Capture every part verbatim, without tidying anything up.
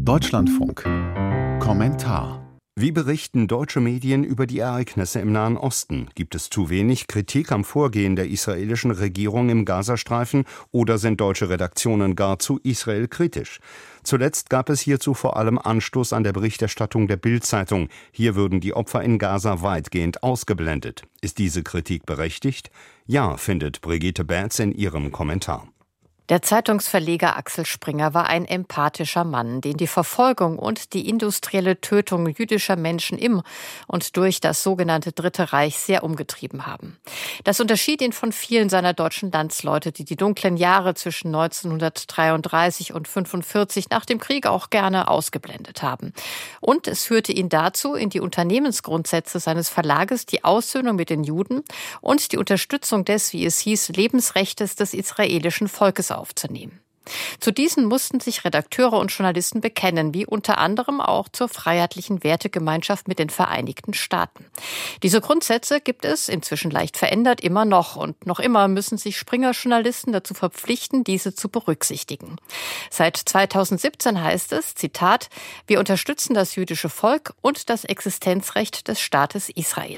Deutschlandfunk. Kommentar. Wie berichten deutsche Medien über die Ereignisse im Nahen Osten? Gibt es zu wenig Kritik am Vorgehen der israelischen Regierung im Gazastreifen oder sind deutsche Redaktionen gar zu Israel kritisch? Zuletzt gab es hierzu vor allem Anstoß an der Berichterstattung der Bild-Zeitung. Hier würden die Opfer in Gaza weitgehend ausgeblendet. Ist diese Kritik berechtigt? Ja, findet Brigitte Bärtz in ihrem Kommentar. Der Zeitungsverleger Axel Springer war ein empathischer Mann, den die Verfolgung und die industrielle Tötung jüdischer Menschen im und durch das sogenannte Dritte Reich sehr umgetrieben haben. Das unterschied ihn von vielen seiner deutschen Landsleute, die die dunklen Jahre zwischen neunzehnhundertdreiunddreißig und fünfundvierzig nach dem Krieg auch gerne ausgeblendet haben. Und es führte ihn dazu, in die Unternehmensgrundsätze seines Verlages die Aussöhnung mit den Juden und die Unterstützung des, wie es hieß, Lebensrechtes des israelischen Volkes aufzunehmen. Zu diesen mussten sich Redakteure und Journalisten bekennen, wie unter anderem auch zur freiheitlichen Wertegemeinschaft mit den Vereinigten Staaten. Diese Grundsätze gibt es, inzwischen leicht verändert, immer noch. Und noch immer müssen sich Springer-Journalisten dazu verpflichten, diese zu berücksichtigen. Seit zweitausendsiebzehn heißt es, Zitat, wir unterstützen das jüdische Volk und das Existenzrecht des Staates Israel.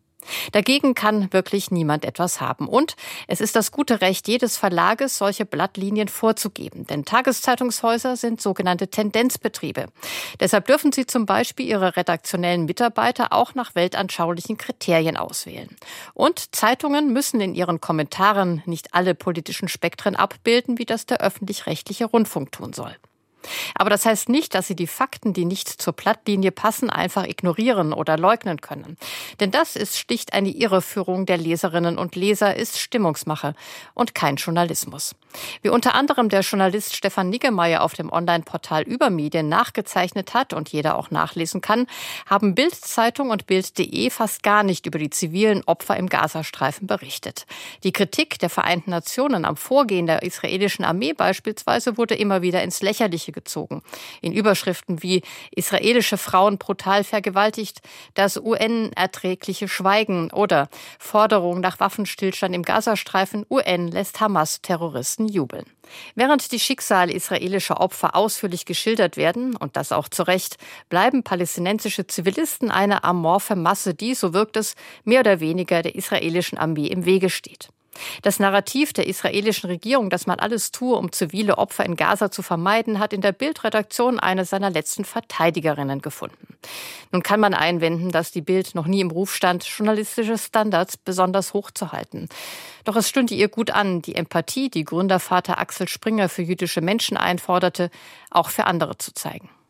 Dagegen kann wirklich niemand etwas haben. Und es ist das gute Recht jedes Verlages, solche Blattlinien vorzugeben. Denn Tageszeitungshäuser sind sogenannte Tendenzbetriebe. Deshalb dürfen sie zum Beispiel ihre redaktionellen Mitarbeiter auch nach weltanschaulichen Kriterien auswählen. Und Zeitungen müssen in ihren Kommentaren nicht alle politischen Spektren abbilden, wie das der öffentlich-rechtliche Rundfunk tun soll. Aber das heißt nicht, dass sie die Fakten, die nicht zur Blattlinie passen, einfach ignorieren oder leugnen können. Denn das ist schlicht eine Irreführung der Leserinnen und Leser, ist Stimmungsmache und kein Journalismus. Wie unter anderem der Journalist Stefan Niggemeier auf dem Online-Portal Übermedien nachgezeichnet hat und jeder auch nachlesen kann, haben Bild-Zeitung und Bild punkt de fast gar nicht über die zivilen Opfer im Gazastreifen berichtet. Die Kritik der Vereinten Nationen am Vorgehen der israelischen Armee beispielsweise wurde immer wieder ins Lächerliche gezogen. In Überschriften wie israelische Frauen brutal vergewaltigt, das U N-erträgliche Schweigen oder Forderung nach Waffenstillstand im Gazastreifen, U N lässt Hamas-Terroristen jubeln. Während die Schicksale israelischer Opfer ausführlich geschildert werden, und das auch zu Recht, bleiben palästinensische Zivilisten eine amorphe Masse, die, so wirkt es, mehr oder weniger der israelischen Armee im Wege steht. Das Narrativ der israelischen Regierung, dass man alles tue, um zivile Opfer in Gaza zu vermeiden, hat in der Bild-Redaktion eine seiner letzten Verteidigerinnen gefunden. Nun kann man einwenden, dass die Bild noch nie im Ruf stand, journalistische Standards besonders hoch zu halten. Doch es stünde ihr gut an, die Empathie, die Gründervater Axel Springer für jüdische Menschen einforderte, auch für andere zu zeigen.